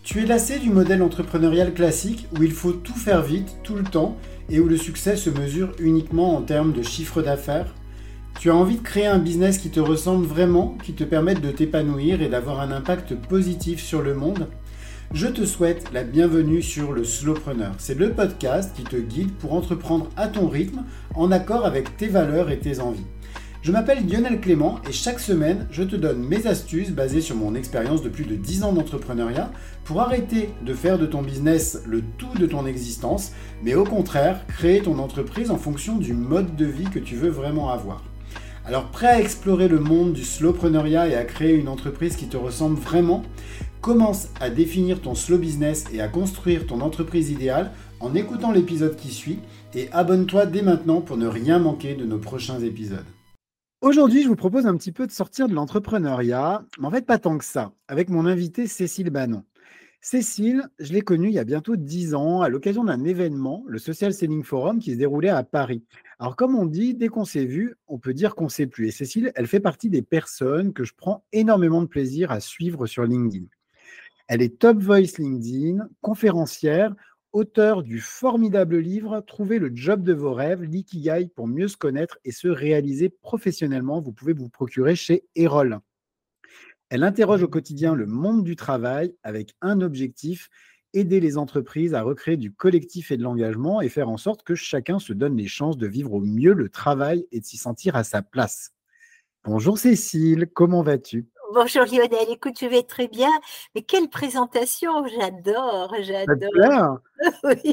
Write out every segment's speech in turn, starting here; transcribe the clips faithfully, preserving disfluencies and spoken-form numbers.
Tu es lassé du modèle entrepreneurial classique où il faut tout faire vite, tout le temps, et où le succès se mesure uniquement en termes de chiffre d'affaires? Tu as envie de créer un business qui te ressemble vraiment, qui te permette de t'épanouir et d'avoir un impact positif sur le monde? Je te souhaite la bienvenue sur le Slowpreneur. C'est le podcast qui te guide pour entreprendre à ton rythme, en accord avec tes valeurs et tes envies. Je m'appelle Lionel Clément et chaque semaine, je te donne mes astuces basées sur mon expérience de plus de dix ans d'entrepreneuriat pour arrêter de faire de ton business le tout de ton existence, mais au contraire, créer ton entreprise en fonction du mode de vie que tu veux vraiment avoir. Alors, prêt à explorer le monde du slowpreneuriat et à créer une entreprise qui te ressemble vraiment? Commence à définir ton slow business et à construire ton entreprise idéale en écoutant l'épisode qui suit et abonne-toi dès maintenant pour ne rien manquer de nos prochains épisodes. Aujourd'hui, je vous propose un petit peu de sortir de l'entrepreneuriat, mais en fait pas tant que ça, avec mon invitée Cécile Bannon. Cécile, je l'ai connue il y a bientôt dix ans à l'occasion d'un événement, le Social Selling Forum, qui se déroulait à Paris. Alors comme on dit, dès qu'on s'est vu, on peut dire qu'on ne s'est plus. Et Cécile, elle fait partie des personnes que je prends énormément de plaisir à suivre sur LinkedIn. Elle est Top Voice LinkedIn, conférencière, auteure du formidable livre « Trouvez le job de vos rêves, l'ikigai pour mieux se connaître et se réaliser professionnellement ». Vous pouvez vous procurer chez Erol. Elle interroge au quotidien le monde du travail avec un objectif, aider les entreprises à recréer du collectif et de l'engagement et faire en sorte que chacun se donne les chances de vivre au mieux le travail et de s'y sentir à sa place. Bonjour Cécile, comment vas-tu ? Bonjour Lionel, écoute, je vais très bien. Mais quelle présentation, j'adore, j'adore. Oui.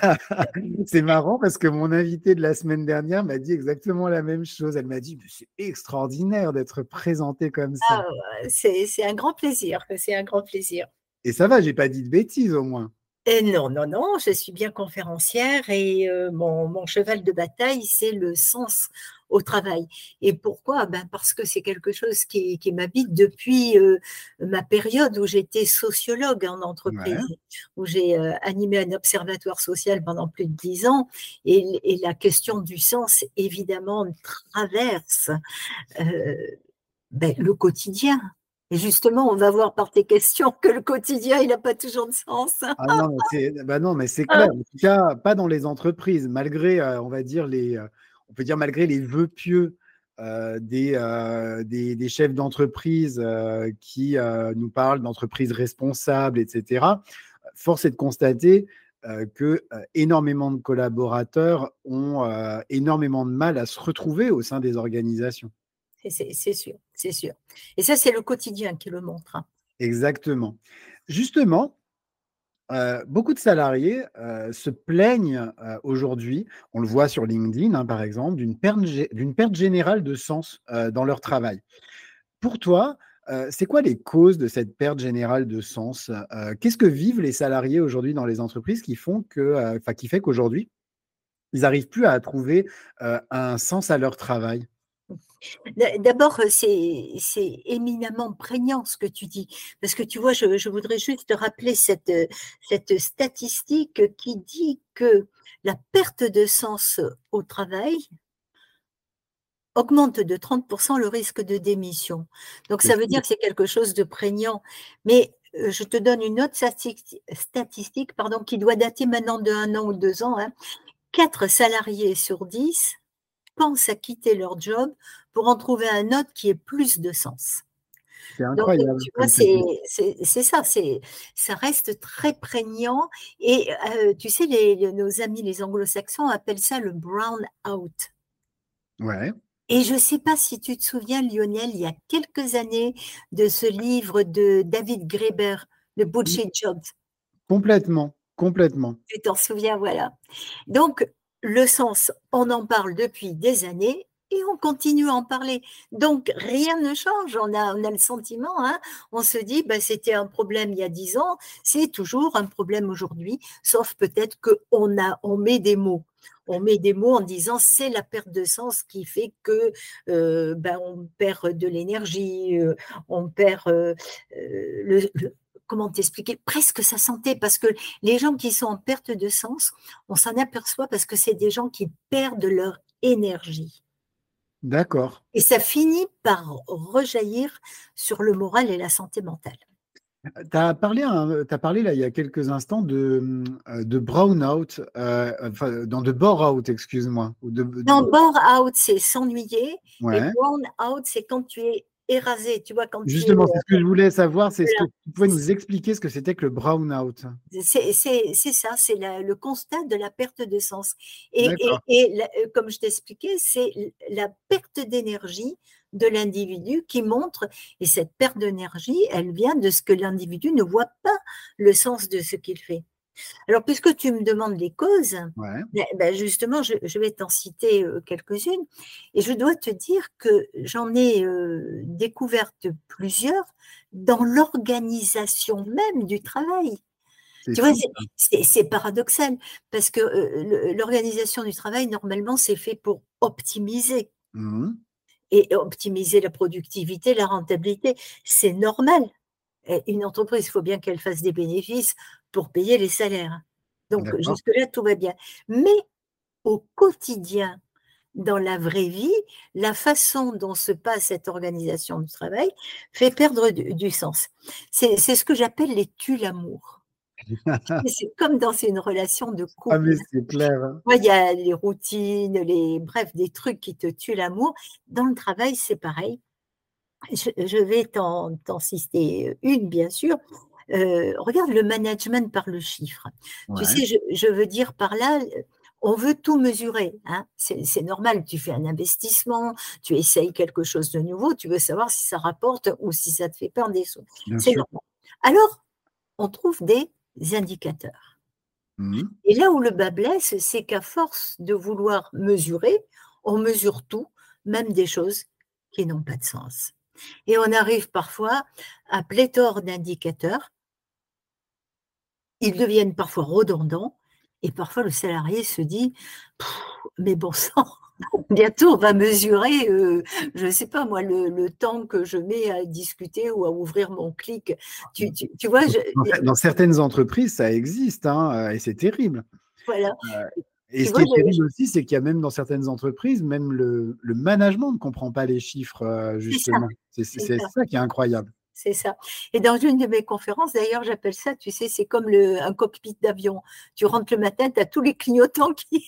C'est marrant parce que mon invitée de la semaine dernière m'a dit exactement la même chose. Elle m'a dit « c'est extraordinaire d'être présentée comme ça ah, ». C'est, c'est un grand plaisir, c'est un grand plaisir. Et ça va, j'ai pas dit de bêtises au moins. Et non, non, non, je suis bien conférencière et euh, mon, mon cheval de bataille, c'est le sens au travail. Et pourquoi ? Ben parce que c'est quelque chose qui, qui m'habite depuis euh, ma période où j'étais sociologue en entreprise, ouais. Où j'ai euh, animé un observatoire social pendant plus de dix ans. Et, et la question du sens, évidemment, traverse euh, ben, le quotidien. Et justement, on va voir par tes questions que le quotidien, il n'a pas toujours de sens. Ah non, mais c'est, bah non, mais c'est clair. En tout cas, pas dans les entreprises, malgré, euh, on va dire, les, euh, on peut dire malgré les vœux pieux euh, des, euh, des, des chefs d'entreprise euh, qui euh, nous parlent d'entreprises responsables, et cetera. Force est de constater euh, que euh, énormément de collaborateurs ont euh, énormément de mal à se retrouver au sein des organisations. C'est, c'est sûr, c'est sûr. Et ça, c'est le quotidien qui le montre. Hein. Exactement. Justement, euh, beaucoup de salariés euh, se plaignent euh, aujourd'hui, on le voit sur LinkedIn hein, par exemple, d'une perte, d'une perte générale de sens euh, dans leur travail. Pour toi, euh, c'est quoi les causes de cette perte générale de sens ? euh, Qu'est-ce que vivent les salariés aujourd'hui dans les entreprises qui font que, euh, enfin, qui fait qu'aujourd'hui, ils n'arrivent plus à trouver euh, un sens à leur travail ? D'abord, c'est, c'est éminemment prégnant ce que tu dis, parce que tu vois, je, je voudrais juste te rappeler cette, cette statistique qui dit que la perte de sens au travail augmente de trente pour cent le risque de démission. Donc, ça veut dire que c'est quelque chose de prégnant. Mais je te donne une autre statistique pardon, qui doit dater maintenant de un an ou deux ans. Hein. quatre salariés sur dix pensent à quitter leur job pour en trouver un autre qui ait plus de sens. C'est incroyable. Donc, tu vois, c'est, c'est, c'est ça, c'est, ça reste très prégnant. Et euh, tu sais, les, les, nos amis les anglo-saxons appellent ça le brown out. Ouais. Et je ne sais pas si tu te souviens, Lionel, il y a quelques années, de ce livre de David Graeber, le Bullshit Jobs. Complètement, complètement. Tu t'en souviens, voilà. Donc, le sens, on en parle depuis des années et on continue à en parler. Donc, rien ne change. On a, on a le sentiment, hein, on se dit, bah, c'était un problème il y a dix ans, c'est toujours un problème aujourd'hui, sauf peut-être qu'on a, on met des mots. On met des mots en disant c'est la perte de sens qui fait que euh, ben, on perd de l'énergie, euh, on perd euh, le, le comment t'expliquer, presque sa santé, parce que les gens qui sont en perte de sens, on s'en aperçoit parce que c'est des gens qui perdent leur énergie. D'accord. Et ça finit par rejaillir sur le moral et la santé mentale. Tu as parlé, un- t'as parlé là, il y a quelques instants de, euh, de brown-out, euh, enfin, dans de bore-out, excuse-moi. Ou de, Non, de- bore-out, c'est s'ennuyer. Et Ouais. brown-out, c'est quand tu es érasé. Tu vois, quand tu es. Justement, c'est ce que je voulais savoir, c'est ce que Voilà. tu pouvais nous expliquer ce que c'était que le brown-out. C'est c'est- c'est ça, c'est la- le constat de la perte de sens. Et, et- D'accord. et la- euh, comme je t'expliquais, c'est la perte d'énergie de l'individu qui montre, et cette perte d'énergie, elle vient de ce que l'individu ne voit pas le sens de ce qu'il fait. Alors, puisque tu me demandes les causes, Ouais. ben, ben, justement, je, je vais t'en citer euh, quelques-unes. Et je dois te dire que j'en ai euh, découvertes plusieurs dans l'organisation même du travail. C'est Tu vois, fou. c'est c'est- c'est paradoxal parce que euh, le- l'organisation du travail, normalement, c'est fait pour optimiser Mhm. et optimiser la productivité, la rentabilité. C'est normal. Et une entreprise, il faut bien qu'elle fasse des bénéfices pour payer les salaires. Donc, D'accord. jusque-là, tout va bien. Mais au quotidien, dans la vraie vie, la façon dont se passe cette organisation du travail fait perdre du, du sens. C'est c'est ce que j'appelle les tue-l'amour. C'est comme dans une relation de Ah, mais couple. c'est clair, hein. Ouais, il y a les routines, les, bref, des trucs qui te tuent l'amour. Dans le travail, c'est pareil. Je, je vais t'en t'en citer une, bien sûr. Euh, regarde le management par le chiffre. Tu Ouais, sais, je, je veux dire par là, on veut tout mesurer, hein. C'est c'est normal, tu fais un investissement, tu essayes quelque chose de nouveau, tu veux savoir si ça rapporte ou si ça te fait perdre des sous. bien C'est sûr. normal. Alors, on trouve des indicateurs. Mhm. Et là où le bas blesse, c'est qu'à force de vouloir mesurer, on mesure tout, même des choses qui n'ont pas de sens. Et on arrive parfois à pléthore d'indicateurs. Ils deviennent parfois redondants et parfois le salarié se dit « mais bon sang, bientôt on va mesurer, euh, je ne sais pas moi, le, le temps que je mets à discuter ou à ouvrir mon clic. » Tu, tu, tu vois, je, Dans, dans certaines entreprises, ça existe, hein, euh, et c'est terrible. voilà, Euh, Et tu ce vois, qui est je, terrible aussi, c'est qu'il y a même dans certaines entreprises, même le, le management ne comprend pas les chiffres, euh, c'est ça, justement. C'est c'est- c'est c'est ça. ça qui est incroyable. C'est ça. Et dans une de mes conférences, d'ailleurs, j'appelle ça, tu sais, c'est comme le, un cockpit d'avion. Tu rentres le matin, tu as tous les clignotants qui,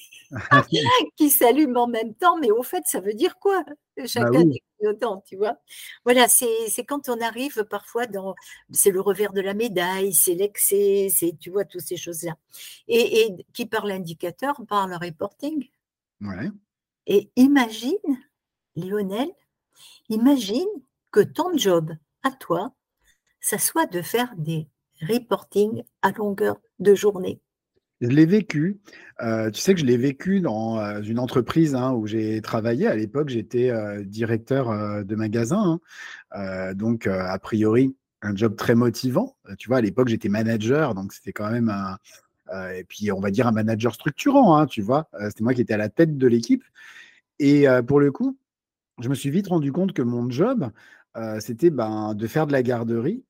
qui s'allument en même temps, mais au fait, ça veut dire quoi, Bah chacun oui. des clignotants, tu vois? Voilà, c'est c'est quand on arrive parfois dans, c'est le revers de la médaille, c'est l'excès, c'est, tu vois, toutes ces choses-là. Et, et qui par l'indicateur, par le reporting. Ouais. Et imagine, Lionel, imagine que ton job à toi, ça soit de faire des reportings à longueur de journée. Je l'ai vécu. Euh, tu sais que je l'ai vécu dans euh, une entreprise, hein, où j'ai travaillé. À l'époque, j'étais euh, directeur euh, de magasin, hein. Euh, donc, euh, a priori, un job très motivant. Euh, tu vois, à l'époque, j'étais manager, donc c'était quand même un, euh, et puis, on va dire un manager structurant, hein, tu vois. Euh, c'était moi qui étais à la tête de l'équipe. Et euh, pour le coup, je me suis vite rendu compte que mon job, euh, c'était ben, de faire de la garderie.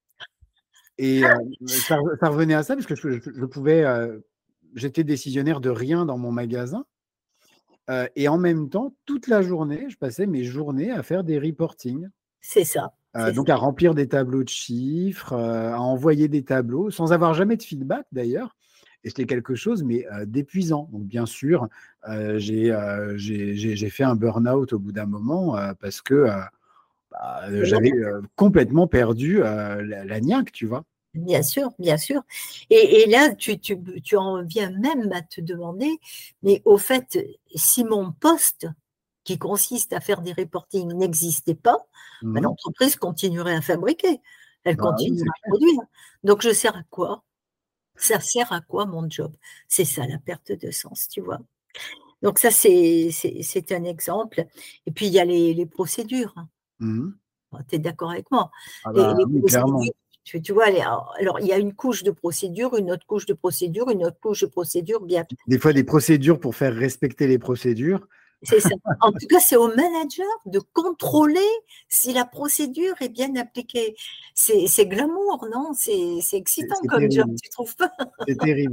Et euh, ça, ça revenait à ça, parce que je, je- je pouvais, euh, j'étais décisionnaire de rien dans mon magasin. Euh, et en même temps, toute la journée, je passais mes journées à faire des reportings. C'est ça, Euh, c'est ça. donc à remplir des tableaux de chiffres, euh, à envoyer des tableaux, sans avoir jamais de feedback d'ailleurs. Et c'était quelque chose, mais euh, d'épuisant. Donc bien sûr, euh, j'ai euh, j'ai- j'ai- j'ai fait un burn-out au bout d'un moment, euh, parce que euh, bah, j'avais euh, complètement perdu euh, la, la niaque, tu vois. Bien sûr, bien sûr. Et, et là, tu, tu, tu en viens même à te demander, mais au fait, si mon poste, qui consiste à faire des reportings, n'existait pas, ben, Mhm. l'entreprise continuerait à fabriquer, elle Bah oui, continuerait c'est à clair. produire. Donc, je sers à quoi? Ça sert à quoi mon job? C'est ça la perte de sens, tu vois. Donc ça, c'est c'est- c'est un exemple. Et puis, il y a les, les procédures. Mhm. Tu es d'accord avec moi? Ah Les, bah les oui, procédures, clairement. tu, tu vois, les- alors, alors, il y a une couche de procédure, une autre couche de procédure, une autre couche de procédure, bien. Des fois, des procédures pour faire respecter les procédures. C'est ça. En tout cas, c'est au manager de contrôler si la procédure est bien appliquée. C'est c'est glamour, non? C'est c'est C'est excitant c'est comme job, terrible. tu trouves pas? C'est terrible.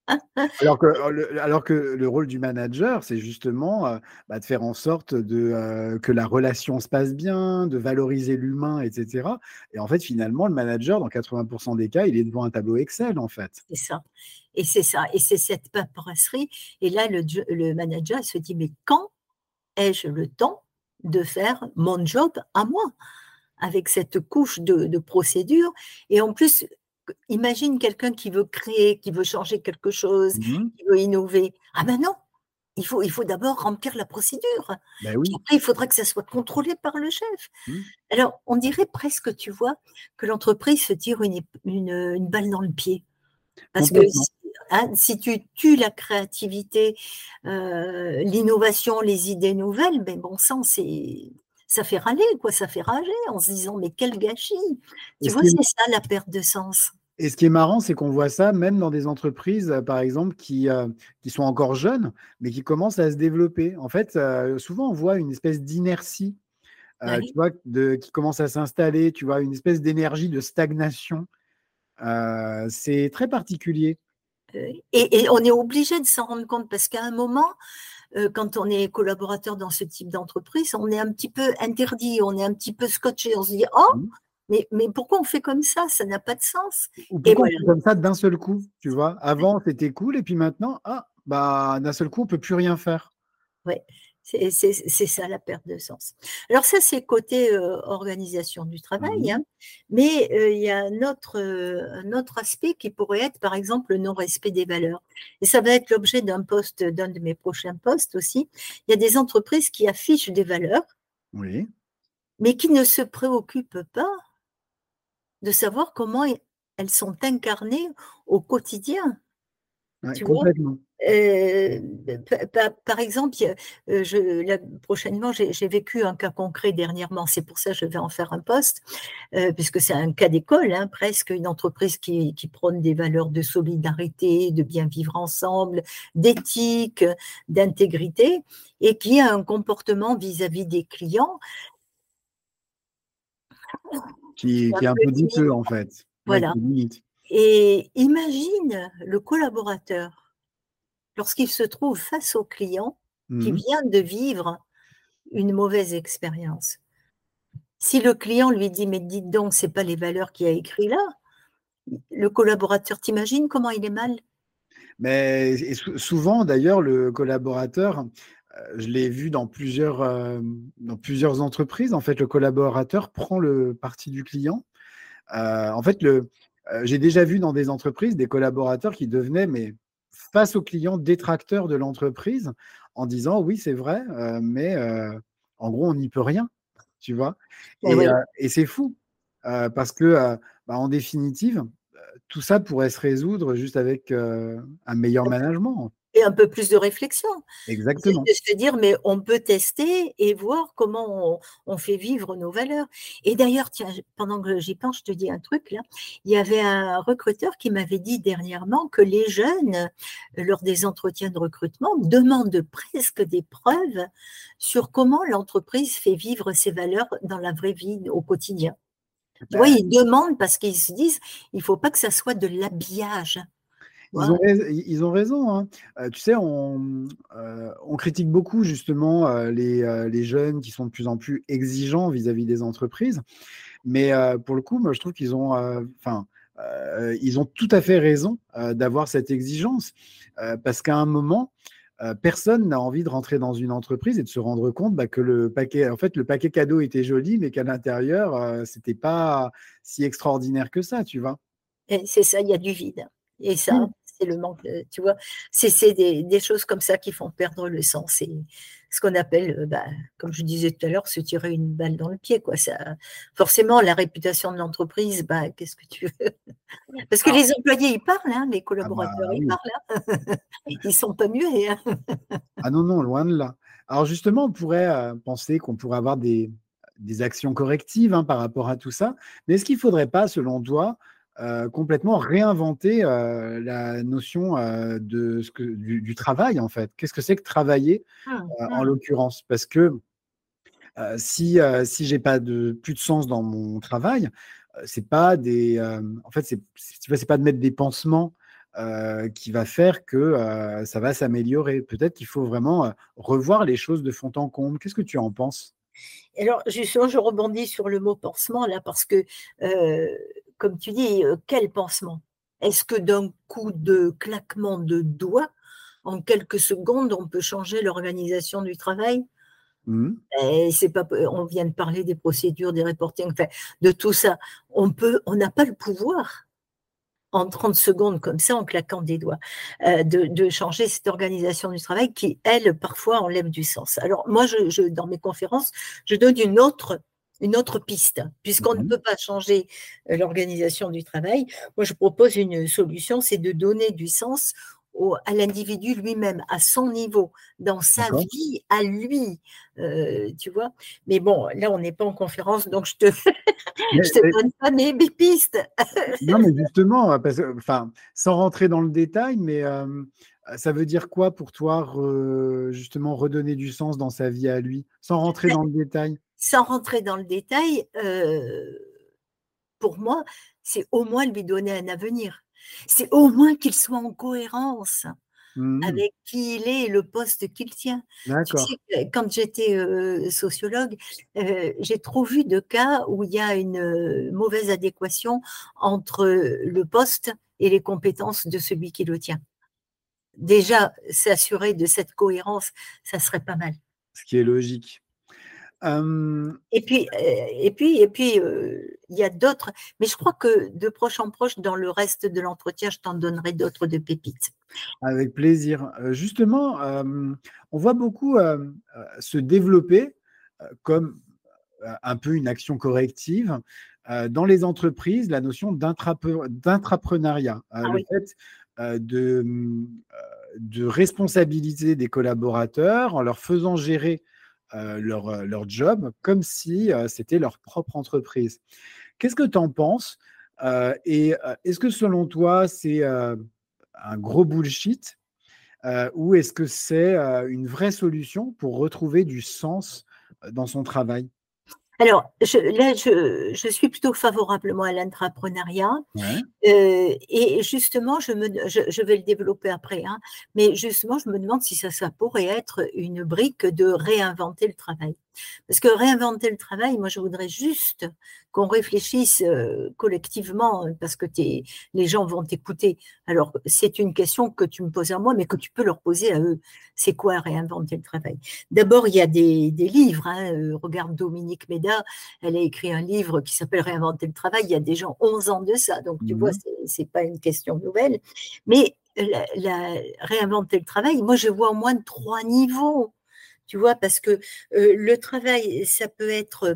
Alors que, euh, le, alors que le rôle du manager, c'est justement euh, bah, de faire en sorte de, euh, que la relation se passe bien, de valoriser l'humain, et cetera. Et en fait, finalement, le manager, dans quatre-vingts pour cent des cas, il est devant un tableau Excel, en fait. C'est ça. Et c'est ça. Et c'est cette paperasserie. Et là, le, le manager il se dit, mais quand ai-je le temps de faire mon job à moi, avec cette couche de, de procédures? Et en plus, imagine quelqu'un qui veut créer, qui veut changer quelque chose, Mhm. qui veut innover. Ah ben non, il faut, il faut d'abord remplir la procédure. Ben Puis oui. après, il faudra que ça soit contrôlé par le chef. Mhm. Alors, on dirait presque, tu vois, que l'entreprise se tire une, une, une balle dans le pied. Parce que Complètement. si, hein, si tu tues la créativité, euh, l'innovation, les idées nouvelles, ben bon sang, c'est, ça fait râler, quoi, ça fait rager en se disant, mais quel gâchis. Et Tu ce vois, qui est, c'est ça la perte de sens. et ce qui est marrant, c'est qu'on voit ça même dans des entreprises, euh, par exemple, qui, euh, qui sont encore jeunes, mais qui commencent à se développer. En fait, euh, souvent, on voit une espèce d'inertie, euh, tu Ouais. vois, de, qui commence à s'installer, tu vois, une espèce d'énergie de stagnation. Euh, c'est très particulier. Euh, Et, et on est obligé de s'en rendre compte parce qu'à un moment, euh, quand on est collaborateur dans ce type d'entreprise, on est un petit peu interdit, on est un petit peu scotché, on se dit, oh, Mhm. mais, mais pourquoi on fait comme ça? Ça n'a pas de sens. Ou Et pourquoi on voilà. fait comme ça d'un seul coup, tu vois? Avant, c'était cool, et puis maintenant, ah, bah, d'un seul coup, on peut plus rien faire. Ouais, c'est c'est- c'est ça la perte de sens. Alors ça, c'est côté euh, organisation du travail, Mhm. hein. Mais euh, il y a un autre, euh, un autre aspect qui pourrait être, par exemple, le non-respect des valeurs. Et ça va être l'objet d'un poste, d'un de mes prochains postes aussi. Il y a des entreprises qui affichent des valeurs, Oui, mais qui ne se préoccupent pas de savoir comment elles sont incarnées au quotidien. ouais, Tu vois? complètement. Euh, pa- pa- par exemple, il y a- euh, je, là, prochainement, j'ai j'ai vécu un cas concret dernièrement, c'est pour ça que je vais en faire un poste, euh, puisque c'est un cas d'école, hein, presque, une entreprise qui, qui prône des valeurs de solidarité, de bien vivre ensemble, d'éthique, d'intégrité, et qui a un comportement vis-à-vis des clients qui Qui, est un qui est un peu peu limite. douteux, en fait. Ouais, Voilà. qui est limite. Et imagine le collaborateur lorsqu'il se trouve face au client qui Mhm. vient de vivre une mauvaise expérience. Si le client lui dit, mais dites donc, c'est pas les valeurs qu'il y a écrit là, le collaborateur, t'imagines comment il est mal? Mais et sou- souvent, d'ailleurs, le collaborateur, euh, je l'ai vu dans plusieurs, euh, dans plusieurs entreprises, en fait, le collaborateur prend le parti du client. Euh, en fait, le, euh, j'ai déjà vu dans des entreprises des collaborateurs qui devenaient, mais face aux clients, détracteurs de l'entreprise, en disant oui, c'est vrai, euh, mais euh, en gros, on n'y peut rien, tu vois. Eh Et, oui. euh, et c'est fou, euh, parce que, euh, bah, en définitive, tout ça pourrait se résoudre juste avec euh, un meilleur management. Et un peu plus de réflexion. De, Exactement. de se dire, mais on peut tester et voir comment on, on fait vivre nos valeurs. Et d'ailleurs, tiens, pendant que j'y pense, je te dis un truc là. Il y avait un recruteur qui m'avait dit dernièrement que les jeunes, lors des entretiens de recrutement, demandent presque des preuves sur comment l'entreprise fait vivre ses valeurs dans la vraie vie, au quotidien. Tu vois, Ben, ils demandent parce qu'ils se disent, il ne faut pas que ça soit de l'habillage. Tu Ils vois. ont, rais- ils ont raison, hein. Euh, tu sais, on, euh, on critique beaucoup justement euh, les, euh, les jeunes qui sont de plus en plus exigeants vis-à-vis des entreprises. Mais euh, pour le coup, moi, je trouve qu'ils ont, euh, enfin, euh, ils ont tout à fait raison euh, d'avoir cette exigence. Euh, parce qu'à un moment, euh, personne n'a envie de rentrer dans une entreprise et de se rendre compte bah, que le paquet, en fait, le paquet cadeau était joli, mais qu'à l'intérieur, euh, c'était pas si extraordinaire que ça, tu vois. Et c'est ça, il y a du vide. Et ça, Oui. c'est le manque de, tu vois, c'est c'est des, des choses comme ça qui font perdre le sens. C'est ce qu'on appelle, euh, bah, comme je disais tout à l'heure, se tirer une balle dans le pied, quoi. Ça, forcément, la réputation de l'entreprise, bah, qu'est-ce que tu veux? Parce que Ah, les employés, ils parlent, hein, les ah bah collaborateurs, ils oui. parlent, hein. Ils sont pas muets, hein. Ah non, non, loin de là. Alors justement, on pourrait euh, penser qu'on pourrait avoir des, des actions correctives hein, par rapport à tout ça, mais est-ce qu'il ne faudrait pas, selon toi, euh, complètement réinventer euh, la notion euh, de ce que, du, du travail, en fait? Qu'est-ce que c'est que travailler, Hum, euh, en hum. l'occurrence? Parce que euh, si, euh, si j'ai pas de, plus de sens dans mon travail, euh, c'est pas des, euh, en fait, c'est, c'est, tu vois, c'est pas de mettre des pansements euh, qui va faire que euh, ça va s'améliorer. Peut-être qu'il faut vraiment euh, revoir les choses de fond en comble. Qu'est-ce que tu en penses? Alors, justement, je rebondis sur le mot pansement, là, parce que, euh, comme tu dis, euh, quel pansement? Est-ce que d'un coup de claquement de doigts, en quelques secondes, on peut changer l'organisation du travail? Mhm. Et c'est pas, on vient de parler des procédures, des reportings, enfin, de tout ça. On peut, on n'a pas le pouvoir en trente secondes comme ça, en claquant des doigts, euh, de, de changer cette organisation du travail qui, elle, parfois enlève du sens. Alors moi, je, je, dans mes conférences, je donne une autre, une autre piste, puisqu'on ne Mhm. peut pas changer l'organisation du travail. Moi, je propose une solution, c'est de donner du sens au, à l'individu lui-même, à son niveau, dans sa D'accord. vie, à lui, euh, tu vois. Mais bon, là, on n'est pas en conférence, donc je te, Mais, je te mais- donne pas mes, mes pistes. non, mais justement, parce que, enfin, sans rentrer dans le détail, mais euh, ça veut dire quoi pour toi, re- justement, redonner du sens dans sa vie à lui, sans rentrer dans le détail? Sans rentrer dans le détail, euh, pour moi, c'est au moins lui donner un avenir. C'est au moins qu'il soit en cohérence Mhm. avec qui il est et le poste qu'il tient. Tu sais, D'accord. quand j'étais euh, sociologue, euh, j'ai trop vu de cas où il y a une euh, mauvaise adéquation entre le poste et les compétences de celui qui le tient. Déjà, s'assurer de cette cohérence, ça serait pas mal. Ce qui est logique. Euh, Et puis, euh, et puis, et puis, euh, il y a d'autres, mais je crois que de proche en proche, dans le reste de l'entretien, je t'en donnerai d'autres de pépites. Avec plaisir. Euh, justement, euh, on voit beaucoup euh, euh, se développer euh, comme euh, un peu une action corrective euh, dans les entreprises, la notion d'intrape- d'intrapreneuriat, euh, Ah le oui, fait euh, de, euh, de responsabiliser des collaborateurs en leur faisant gérer euh, leur, euh, leur job comme si euh, c'était leur propre entreprise. Qu'est-ce que tu en penses? Euh, et euh, est-ce que selon toi, c'est euh, un gros bullshit euh, ou est-ce que c'est euh, une vraie solution pour retrouver du sens euh, dans son travail? alors je, là, je, je suis plutôt favorablement à l'entrepreneuriat. Ouais. Euh, et justement, je, me, je, je vais le développer après, hein, mais justement, je me demande si ça, ça pourrait être une brique de réinventer le travail. Parce que réinventer le travail, moi, je voudrais juste qu'on réfléchisse euh, collectivement, parce que t'es, les gens vont t'écouter. Alors, c'est une question que tu me poses à moi, mais que tu peux leur poser à eux. C'est quoi réinventer le travail? D'abord, il y a des, des livres. Hein, euh, regarde Dominique Méda, elle a écrit un livre qui s'appelle Réinventer le travail. Il y a des gens onze ans de ça, donc tu vois, Mhm. c'est, c'est pas une question nouvelle. Mais la, la, réinventer le travail, moi, je vois au moins trois niveaux. Tu vois, parce que euh, le travail, ça peut être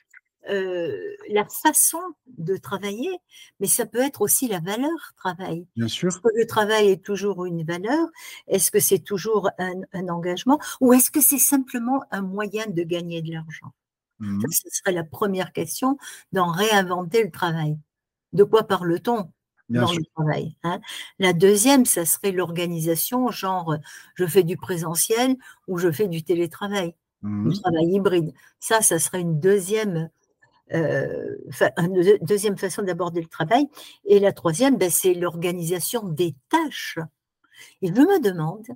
euh, la façon de travailler, mais ça peut être aussi la valeur travail. Bien Est-ce sûr. que le travail est toujours une valeur? Est-ce que c'est toujours un, un engagement? Ou est-ce que c'est simplement un moyen de gagner de l'argent? Ça, Mhm. ce serait la première question dans réinventer le travail. De quoi parle-t-on Bien dans le sûr. travail, hein? La deuxième, ça serait l'organisation, genre je fais du présentiel ou je fais du télétravail, du Mhm. travail hybride. Ça, ça serait une deuxième, euh, fa- une deuxième façon d'aborder le travail. Et la troisième, ben, c'est l'organisation des tâches. Et je me demande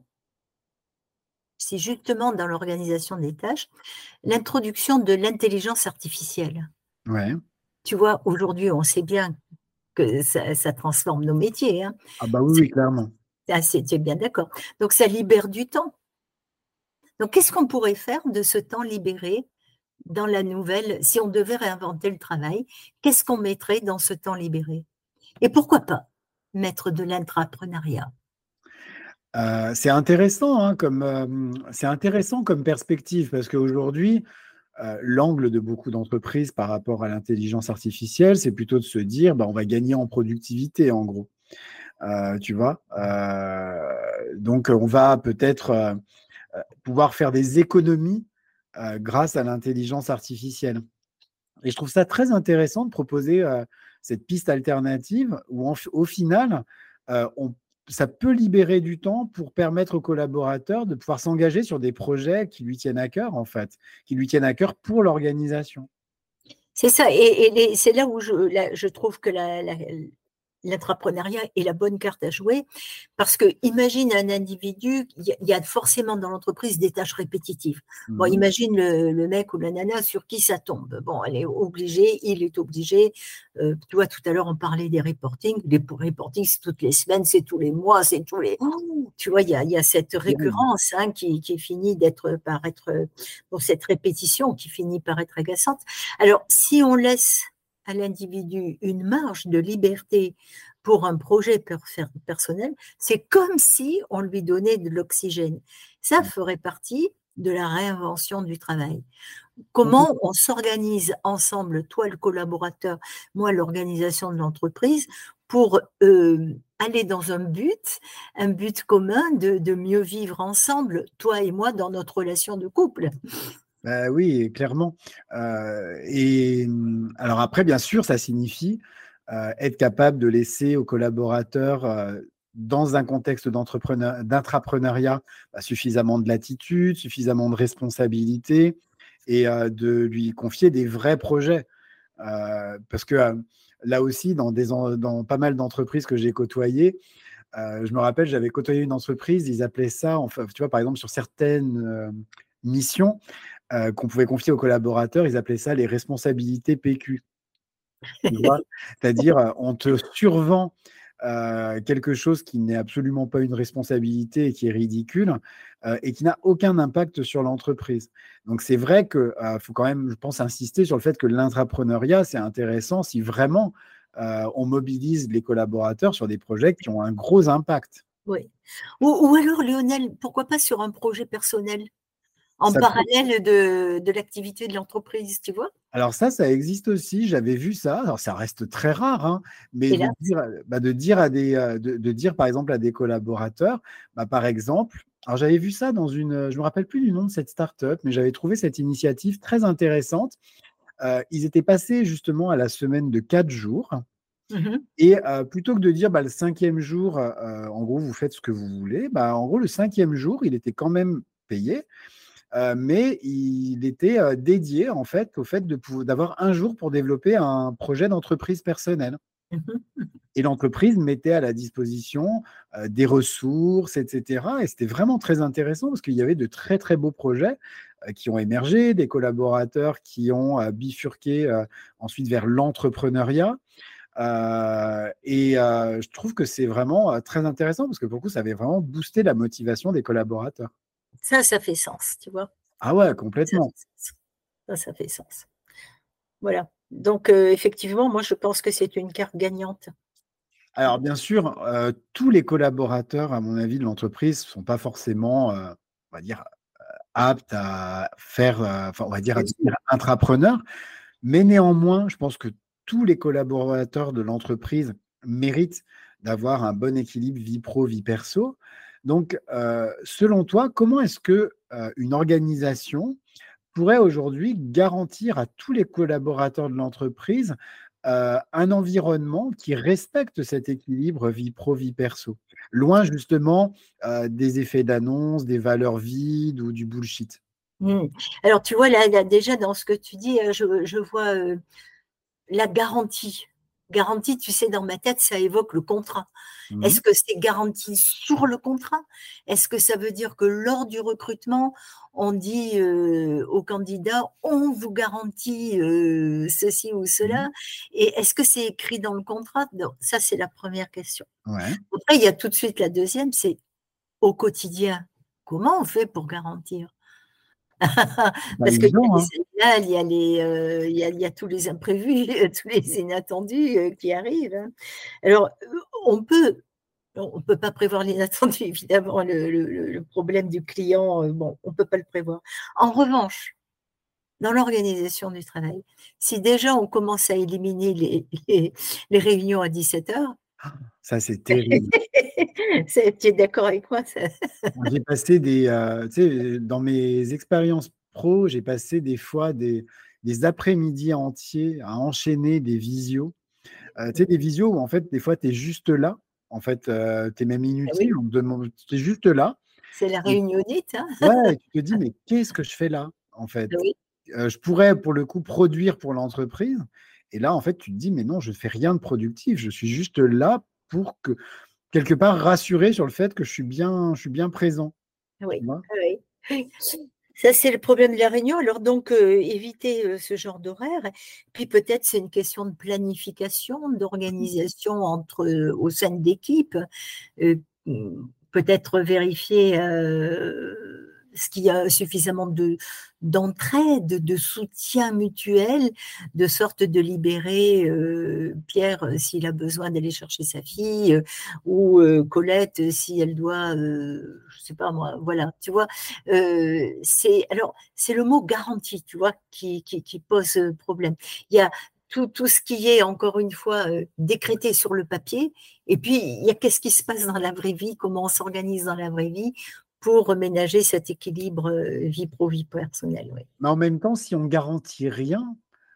si justement dans l'organisation des tâches, l'introduction de l'intelligence artificielle. Ouais. Tu vois, aujourd'hui, on sait bien que ça, ça transforme nos métiers, hein. Ah bah oui, C'est- oui, clairement. ah, c'est- tu es bien d'accord. Donc, ça libère du temps. Donc, qu'est-ce qu'on pourrait faire de ce temps libéré dans la nouvelle, si on devait réinventer le travail, qu'est-ce qu'on mettrait dans ce temps libéré? Et pourquoi pas mettre de l'intrapreneuriat? Euh, c'est intéressant, hein, comme, euh, c'est intéressant comme perspective parce qu'aujourd'hui, euh, l'angle de beaucoup d'entreprises par rapport à l'intelligence artificielle, c'est plutôt de se dire, bah, on va gagner en productivité, en gros. Euh, tu vois. Euh, donc, on va peut-être euh, euh, pouvoir faire des économies euh, grâce à l'intelligence artificielle. Et je trouve ça très intéressant de proposer euh, cette piste alternative où, en- au final, euh, on- ça peut libérer du temps pour permettre aux collaborateurs de pouvoir s'engager sur des projets qui lui tiennent à cœur, en fait, qui lui tiennent à cœur pour l'organisation. C'est ça, et, et les- c'est là où je, là, je trouve que la, la- L'entrepreneuriat est la bonne carte à jouer parce que imagine un individu, il y, y a forcément dans l'entreprise des tâches répétitives. Bon, Mhm. imagine le, le mec ou la nana sur qui ça tombe. Bon, elle est obligée, il est obligé. Euh, tu vois, tout à l'heure, on parlait des reportings. Les reportings, c'est toutes les semaines, c'est tous les mois, c'est tous les… Oh, tu vois, il y a, y a cette récurrence hein, qui, qui finit d'être par être… Bon, cette répétition qui finit par être agaçante. Alors, si on laisse à l'individu une marge de liberté pour un projet personnel, c'est comme si on lui donnait de l'oxygène. Ça ferait partie de la réinvention du travail. Comment on s'organise ensemble, toi le collaborateur, moi l'organisation de l'entreprise, pour euh, aller dans un but, un but commun de, de mieux vivre ensemble, toi et moi, dans notre relation de couple. Bah oui, clairement. Euh, et alors après, bien sûr, ça signifie euh, être capable de laisser aux collaborateurs, euh, dans un contexte d'entrepreneur, d'intrapreneuriat, bah, suffisamment de latitude, suffisamment de responsabilité et euh, de lui confier des vrais projets. Euh, parce que euh, là aussi, dans, des, dans pas mal d'entreprises que j'ai côtoyées, euh, je me rappelle, j'avais côtoyé une entreprise, ils appelaient ça, enfin, tu vois, par exemple, sur certaines euh, missions, euh, qu'on pouvait confier aux collaborateurs, ils appelaient ça les responsabilités P Q. Tu vois, c'est-à-dire, euh, on te survend euh, quelque chose qui n'est absolument pas une responsabilité et qui est ridicule euh, et qui n'a aucun impact sur l'entreprise. Donc, c'est vrai qu'il euh, faut quand même, je pense, insister sur le fait que l'intrapreneuriat, c'est intéressant si vraiment euh, on mobilise les collaborateurs sur des projets qui ont un gros impact. Oui. Ou, ou alors, Lionel, pourquoi pas sur un projet personnel en Ça peut- parallèle de, de l'activité de l'entreprise, tu vois? Alors ça, ça existe aussi. J'avais vu ça. Alors ça reste très rare, hein, mais de Hélas. dire, bah, de dire à des, euh, de, de dire par exemple à des collaborateurs, bah, par exemple. Alors j'avais vu ça dans une, je me rappelle plus du nom de cette start-up, mais j'avais trouvé cette initiative très intéressante. Euh, ils étaient passés justement à la semaine de quatre jours. Mhm. Et euh, plutôt que de dire bah, le cinquième jour, euh, en gros, vous faites ce que vous voulez, bah, en gros, le cinquième jour, il était quand même payé. Euh, mais il était euh, dédié en fait au fait de pou- d'avoir un jour pour développer un projet d'entreprise personnelle. Mhm. Et l'entreprise mettait à la disposition euh, des ressources, et cetera. Et c'était vraiment très intéressant parce qu'il y avait de très très beaux projets euh, qui ont émergé, des collaborateurs qui ont euh, bifurqué euh, ensuite vers l'entrepreneuriat. Euh, et euh, je trouve que c'est vraiment euh, très intéressant parce que pour le coup, ça avait vraiment boosté la motivation des collaborateurs. Ça, ça fait sens, tu vois. Ah ouais, Ça, complètement. fait sens. Ça, ça fait sens. Voilà. Donc, euh, effectivement, moi, je pense que c'est une carte gagnante. Alors, bien sûr, euh, tous les collaborateurs, à mon avis, de l'entreprise ne sont pas forcément, euh, on va dire, aptes à faire, euh, enfin, on va dire, à Bien sûr. devenir intrapreneurs. Mais néanmoins, je pense que tous les collaborateurs de l'entreprise méritent d'avoir un bon équilibre vie pro, vie perso. Donc, euh, selon toi, comment est-ce que euh, une organisation pourrait aujourd'hui garantir à tous les collaborateurs de l'entreprise euh, un environnement qui respecte cet équilibre vie pro, vie perso, loin justement euh, des effets d'annonce, des valeurs vides ou du bullshit. Mm. Alors, tu vois, là, là, déjà, dans ce que tu dis, euh, je, je vois euh, la garantie. Garantie, tu sais, dans ma tête, ça évoque le contrat. Mhm. Est-ce que c'est garanti sur le contrat? Est-ce que ça veut dire que lors du recrutement, on dit euh, aux candidats, on vous garantit euh, ceci ou Mhm. cela? Et est-ce que c'est écrit dans le contrat? Non, ça, c'est la première question. Ouais, Après, il y a tout de suite la deuxième, c'est au quotidien. Comment on fait pour garantir? c'est pas Parce qu'il y a évident, les hein. signaux, il y a, les, euh, il y a, il y a tous les imprévus, tous les inattendus euh, qui arrivent. Hein. Alors, euh, on peut, on ne peut pas prévoir l'inattendu, évidemment, le, le- le problème du client, euh, bon, on ne peut pas le prévoir. En revanche, dans l'organisation du travail, si déjà on commence à éliminer les, les, les réunions à dix-sept heures, Ça, c'est terrible. tu es d'accord avec moi ça? J'ai passé des, euh, tu sais, dans mes expériences pro, j'ai passé des fois des, des après-midi entiers à enchaîner des visios. Euh, tu sais, des visios où en fait, des fois, tu es juste là. En fait, euh, tu es même Ah inutile. oui, On te demande, tu es juste là. c'est la Et, réunionnite. Hein. ouais, et tu te dis, mais qu'est-ce que je fais là, en fait? Ah oui. Euh, je pourrais, pour le coup, produire pour l'entreprise. Et là, en fait, tu te dis, mais non, je ne fais rien de productif. Je suis juste là pour que, quelque part, rassurer sur le fait que je suis bien, je suis bien présent. Tu Oui, vois. oui. Oui. Ça, c'est le problème de la réunion. Alors, donc, euh, éviter euh, ce genre d'horaire. Puis, peut-être, c'est une question de planification, d'organisation entre, euh, au sein d'équipes. Euh, peut-être vérifier euh, ce qu'il y a suffisamment de, d'entraide, de soutien mutuel, de sorte de libérer euh, Pierre euh, s'il a besoin d'aller chercher sa fille, euh, ou euh, Colette si elle doit, euh, je sais pas moi, voilà, tu vois. Euh, c'est alors c'est le mot garantie, tu vois, qui, qui, qui pose problème. Il y a tout, tout ce qui est, encore une fois, euh, décrété sur le papier, et puis il y a qu'est-ce qui se passe dans la vraie vie, comment on s'organise dans la vraie vie pour ménager cet équilibre euh, vie pro-vie personnelle. Oui. Mais en même temps, si on garantit rien,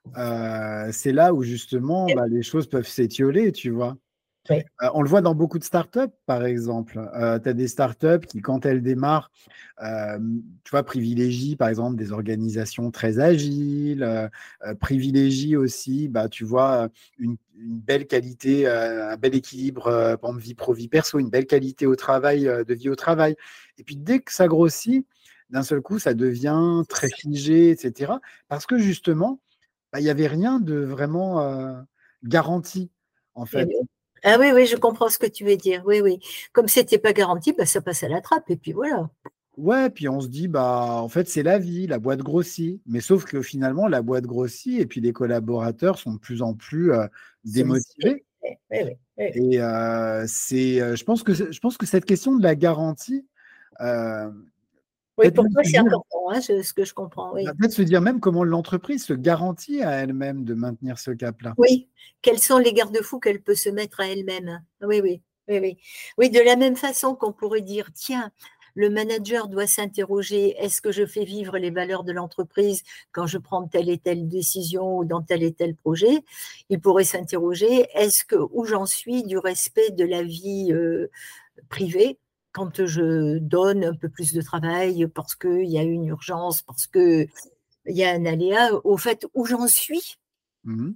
euh, c'est là où justement bah, les choses peuvent s'étioler, tu vois. Oui. Euh, on le voit dans beaucoup de startups, par exemple. Euh, tu as des startups qui, quand elles démarrent, euh, tu vois, privilégient, par exemple, des organisations très agiles, euh, euh, privilégient aussi, bah, tu vois, une, une belle qualité, euh, un bel équilibre, euh, par exemple, vie pro, vie perso, une belle qualité au travail, euh, de vie au travail. Et puis, dès que ça grossit, d'un seul coup, ça devient très figé, et cetera. Parce que, justement, bah, il n'y avait rien de vraiment euh, garanti, en Eh fait. oui. Ah oui, oui, je comprends ce que tu veux dire. Oui, oui. Comme c'était pas garanti, bah, ça passe à la trappe, et puis voilà. Ouais, puis on se dit, bah, en fait, c'est la vie, la boîte grossit. Mais sauf que finalement, la boîte grossit et puis les collaborateurs sont de plus en plus euh, Sollicité. démotivés. Oui, oui, oui, oui. Et euh, c'est, euh, je pense que, c'est- je pense que cette question de la garantie, euh, Oui, peut-être pour même toi, se c'est dire, important, hein, je- ce que je comprends, bah, oui. peut-être se dire même comment l'entreprise se garantit à elle-même de maintenir ce cap-là. Oui, quels sont les garde-fous qu'elle peut se mettre à elle-même? Oui, oui, oui, oui. Oui, de la même façon qu'on pourrait dire, tiens, le manager doit s'interroger, est-ce que je fais vivre les valeurs de l'entreprise quand je prends telle et telle décision ou dans tel et tel projet? Il pourrait s'interroger, est-ce que où j'en suis du respect de la vie euh, privée quand je donne un peu plus de travail parce qu'il y a une urgence, parce qu'il y a un aléa, au fait, où j'en suis Mhm.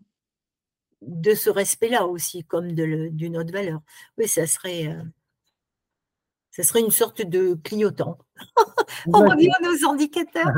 de ce respect-là aussi, comme de le- d'une autre valeur. Oui, ça serait, euh, ça serait une sorte de clignotant. On revient Exactement. à nos indicateurs.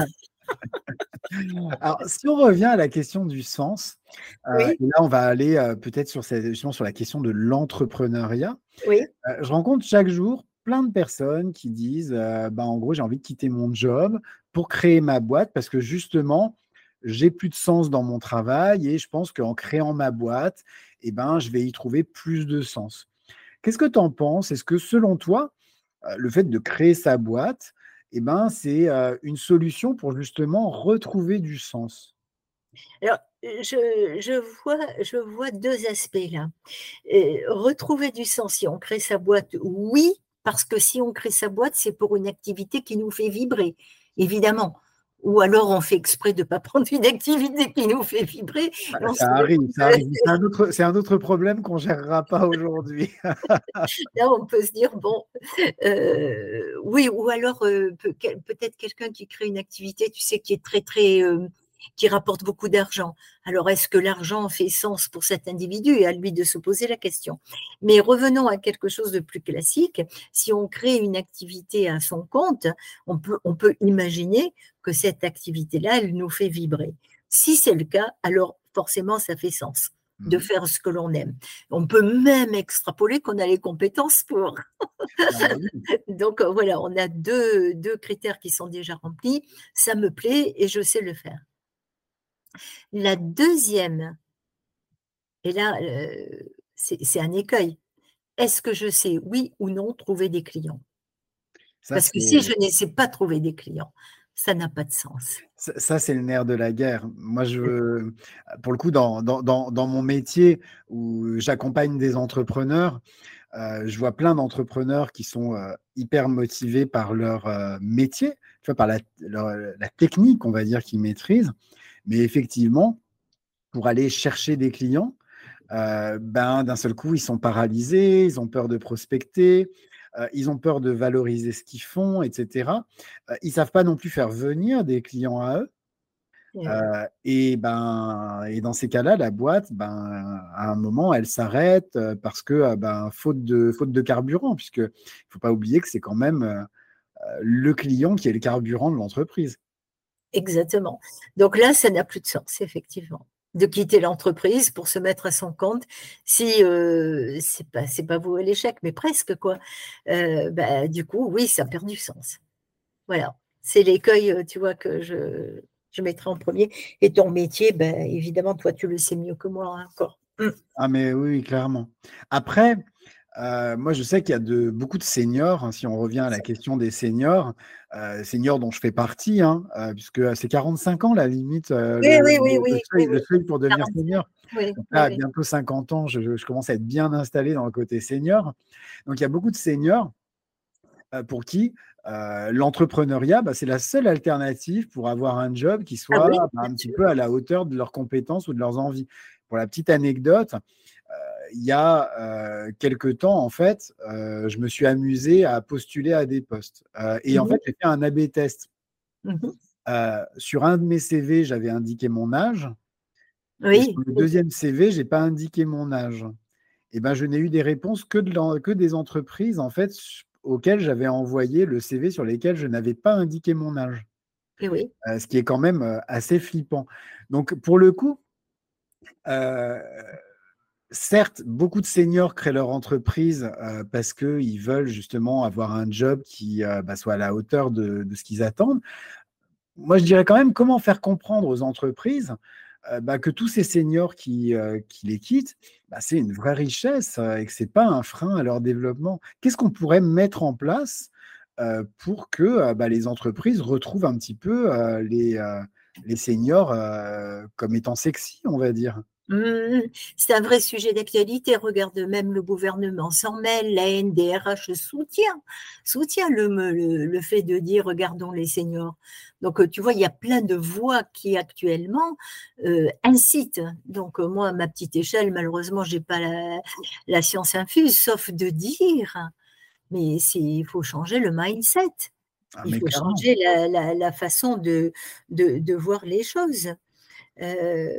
Alors, si on revient à la question du sens, euh, Oui, et là, on va aller euh, peut-être sur, cette- justement sur la question de l'entrepreneuriat. oui, Euh, je rencontre chaque jour plein de personnes qui disent, euh, bah, en gros, j'ai envie de quitter mon job pour créer ma boîte parce que justement, j'ai plus de sens dans mon travail et je pense qu'en créant ma boîte, eh ben, je vais y trouver plus de sens. Qu'est-ce que tu en penses? Est-ce que selon toi, euh, le fait de créer sa boîte, eh ben, c'est euh, une solution pour justement retrouver du sens? alors, je, je vois, je vois deux aspects là. Euh, retrouver du sens si on crée sa boîte, oui, parce que si on crée sa boîte, c'est pour une activité qui nous fait vibrer, évidemment. Ou alors on fait exprès de ne pas prendre une activité qui nous fait vibrer. Bah, Et on se ça rend arrive, compte ça arrive. C'est un autre, c'est un autre problème qu'on ne gérera pas aujourd'hui. là, on peut se dire, bon, euh, oui, ou alors euh, peut- quel- peut-être quelqu'un qui crée une activité, tu sais, qui est très, très, euh, qui rapporte beaucoup d'argent. Alors, est-ce que l'argent fait sens pour cet individu? Et à lui de se poser la question. Mais revenons à quelque chose de plus classique. Si on crée une activité à son compte, on peut, on peut imaginer que cette activité-là, elle nous fait vibrer. Si c'est le cas, alors forcément, ça fait sens de Mhm. faire ce que l'on aime. On peut même extrapoler qu'on a les compétences pour. Bah oui. Donc euh, voilà, on a deux, deux critères qui sont déjà remplis. Ça me plaît et je sais le faire. La deuxième, et là, euh, c'est c'est un écueil. Est-ce que je sais, oui ou non, trouver des clients? Ça, Parce que si c'est je ne sais pas trouver des clients, ça n'a pas de sens. ça, ça, c'est le nerf de la guerre. Moi, je veux, pour le coup, dans, dans, dans, dans mon métier où j'accompagne des entrepreneurs, euh, je vois plein d'entrepreneurs qui sont euh, hyper motivés par leur euh, métier, tu vois, par la, leur- la technique, on va dire, qu'ils maîtrisent. Mais effectivement, pour aller chercher des clients, euh, ben, d'un seul coup, ils sont paralysés, ils ont peur de prospecter, euh, ils ont peur de valoriser ce qu'ils font, et cetera. Euh, ils ne savent pas non plus faire venir des clients à eux. Et ouais. Euh, et, ben, et dans ces cas-là, la boîte, ben, à un moment, elle s'arrête euh, parce que, euh, ben, faute de, faute de carburant, puisque il ne faut pas oublier que c'est quand même euh, le client qui est le carburant de l'entreprise. Exactement. Donc là, ça n'a plus de sens, effectivement, de quitter l'entreprise pour se mettre à son compte si, heu, c'est pas c'est pas voué à l'échec, mais presque quoi. Heu, bah, du coup, oui, ça perd du sens. Voilà, c'est l'écueil, heu, tu vois, que je je mettrais en premier. Et ton métier, ben, évidemment, toi, tu le sais mieux que moi, hein, encore. Mmh. Ah, mais oui, oui, clairement. Après, euh, moi, je sais qu'il y a de, beaucoup de seniors, hein, si on revient à la question des seniors, euh, seniors dont je fais partie, hein, euh, puisque c'est quarante-cinq ans la limite, euh, Oui, le, oui, oui, le- le oui, oui, seuil, oui, le seuil pour devenir quarante-cinq. senior. Oui, Donc oui, là, à oui. bientôt cinquante ans, je, je commence à être bien installé dans le côté senior. Donc il y a beaucoup de seniors euh, pour qui euh, l'entrepreneuriat, bah, c'est la seule alternative pour avoir un job qui Ah soit oui, bah, bien un petit sûr. peu à la hauteur de leurs compétences ou de leurs envies. Pour la petite anecdote, il y a euh, quelques temps, en fait, euh, je me suis amusé à postuler à des postes. Euh, et en Mmh fait, j'ai fait un A B test. mh. Mmh. Euh, sur un de mes C V, j'avais indiqué mon âge. Et sur Oui, le oui. deuxième C V, j'ai pas indiqué mon âge. Et ben, je n'ai eu des réponses que, de l'en- que des entreprises, en fait, auxquelles j'avais envoyé le C V sur lesquelles je n'avais pas indiqué mon âge. Et oui. Euh, ce qui est quand même euh, assez flippant. Donc, pour le coup, euh, certes, beaucoup de seniors créent leur entreprise euh, parce qu'ils veulent justement avoir un job qui euh, bah, soit à la hauteur de, de ce qu'ils attendent. Moi, je dirais quand même comment faire comprendre aux entreprises euh, bah, que tous ces seniors qui, euh, qui les quittent, bah, c'est une vraie richesse euh, et que ce n'est pas un frein à leur développement. Qu'est-ce qu'on pourrait mettre en place euh, pour que euh, bah, les entreprises retrouvent un petit peu euh, les, euh, les seniors euh, comme étant sexy, on va dire? Mmh. C'est un vrai sujet d'actualité. Regarde, même le gouvernement s'en mêle, la N D R H soutient soutient le me le le fait de dire: «Regardons les seniors». Donc, heu, tu vois, il y a plein de voix qui actuellement, heu, incitent. Donc, heu, moi, à ma petite échelle, malheureusement, j'ai pas la la science infuse, sauf de dire, mais c'est il faut changer le mindset. Ah, Il mais faut clairement. changer la la la façon de de de voir les choses. Heu,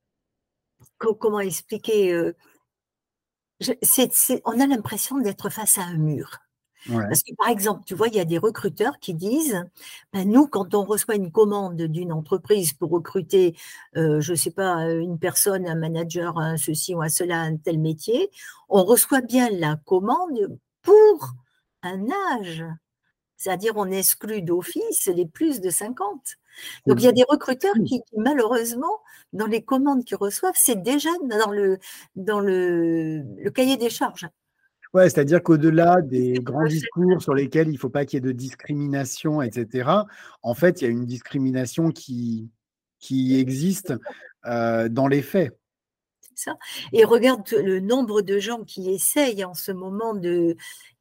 co comment expliquer? Heu Je c'est c'est on a l'impression d'être face à un mur. Ouais. Parce que, par exemple, tu vois, il y a des recruteurs qui disent: «Ben, nous, quand on reçoit une commande d'une entreprise pour recruter, heu, je ne sais pas, heu, une personne, un manager, un ceci ou un cela, un tel métier, on reçoit bien la commande pour un âge». C'est-à-dire, on exclut d'office les plus de cinquante. C'est Donc il y a des c'est recruteurs fou. qui qui malheureusement, dans les commandes qu'ils reçoivent, c'est déjà dans le dans le le cahier des charges. Ouais, c'est-à-dire qu'au-delà C'est ce des qu'ils grands recherchent. discours sur lesquels il ne faut pas qu'il y ait de discrimination, et cetera, en fait, il y a une discrimination qui qui existe, heu, dans les faits. C'est ça. Et regarde le nombre de gens qui essayent en ce moment de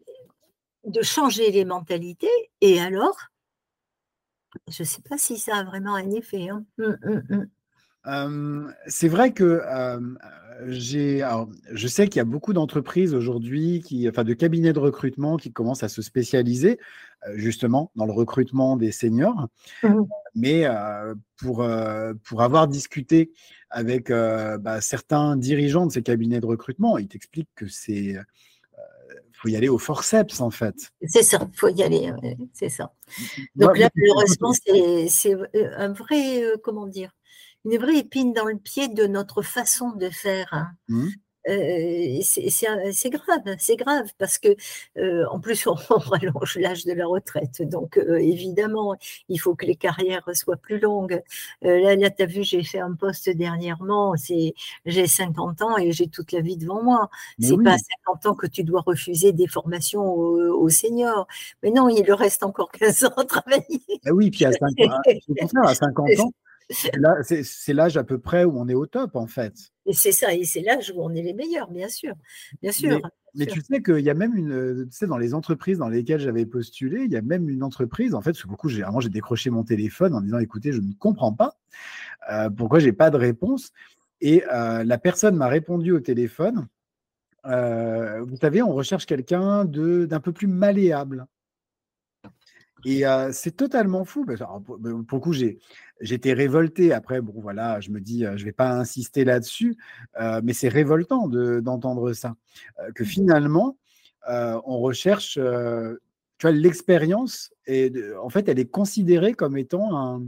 de changer les mentalités et alors, je ne sais pas si ça a vraiment un effet, hein. Mmh, mmh, mmh. Hem, c'est vrai que, hem, heu, j'ai alors, je sais qu'il y a beaucoup d'entreprises aujourd'hui qui enfin, de cabinets de recrutement qui commencent à se spécialiser, heu, justement dans le recrutement des seniors. Mmh. Mais heu, pour, heu, pour avoir discuté avec, heu, bah, certains dirigeants de ces cabinets de recrutement, ils t'expliquent que c'est, heu, faut y aller au forceps, en fait. C'est ça, il faut y aller, ouais, c'est ça. Moi Donc moi, là, tu sais, malheureusement, c'est c'est, heu, un vrai, heu, comment dire? Une vraie épine dans le pied de notre façon de faire, hein. mmh, Heu, c'est c'est un c'est grave, c'est grave parce que, heu, en plus on on rallonge l'âge de la retraite donc heu, évidemment, il faut que les carrières soient plus longues. Heu, là là, tu as vu, j'ai fait un post dernièrement, c'est j'ai cinquante ans et j'ai toute la vie devant moi. mais C'est pas à oui, cinquante ans que tu dois refuser des formations aux aux seniors. Mais non, il leur reste encore quinze ans à travailler. bah, oui, puis à cinquante à au contraire, à cinquante ans, c'est là c'est c'est l'âge à peu près où on est au top, en fait. Et c'est ça et c'est l'âge où on est les meilleurs, bien sûr, bien sûr, Mais bien mais sûr. tu sais qu'il y a même une, heu, tu sais, dans les entreprises dans lesquelles j'avais postulé, il y a même une entreprise, en fait, parce que beaucoup j'ai vraiment j'ai décroché mon téléphone en disant: «Écoutez, je ne comprends pas, heu, pourquoi j'ai pas de réponse?» et heu, la personne m'a répondu au téléphone. Heu, vous savez, on recherche quelqu'un de d'un peu plus malléable et heu, c'est totalement fou parce que alors pour pour le coup, j'ai j'étais révolté. Après, bon, voilà, je me dis, euh, je vais pas insister là-dessus, euh, mais c'est révoltant de, d'entendre ça. Euh, que finalement, euh, on recherche, euh, tu vois, l'expérience, et de- en fait, elle est considérée comme étant un,